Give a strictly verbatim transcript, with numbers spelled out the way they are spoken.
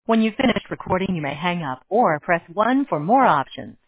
When you've finished recording, you may hang up or press one for more options.